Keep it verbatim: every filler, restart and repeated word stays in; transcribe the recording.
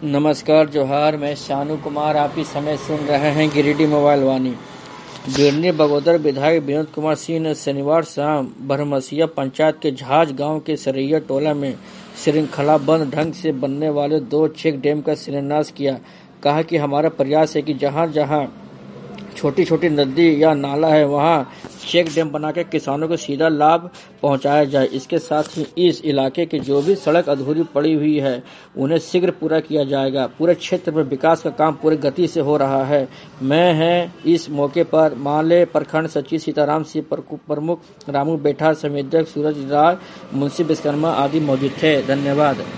नमस्कार जोहार, मैं शानू कुमार। आप इस समय सुन रहे हैं गिरिडीह मोबाइल वाणी। बिरनी बगोदर विधायक विनोद कुमार सिंह ने शनिवार शाम बरहमसिया पंचायत के झाज गांव के सरैया टोला में श्रृंखलाबद्ध ढंग से बनने वाले दो चेक डैम का शिलान्यास किया। कहा कि हमारा प्रयास है कि जहां जहां छोटी छोटी नदी या नाला है वहां चेक डैम बनाकर किसानों को सीधा लाभ पहुंचाया जाए। इसके साथ ही इस इलाके की जो भी सड़क अधूरी पड़ी हुई है उन्हें शीघ्र पूरा किया जाएगा। पूरे क्षेत्र में विकास का काम पूरी गति से हो रहा है। मैं हैं इस मौके पर माले प्रखंड सचिव सीताराम सिंह प्रमुख रामू बेठा, संवेदक सूरज राय, मुंशी विश्वकर्मा आदि मौजूद थे। धन्यवाद।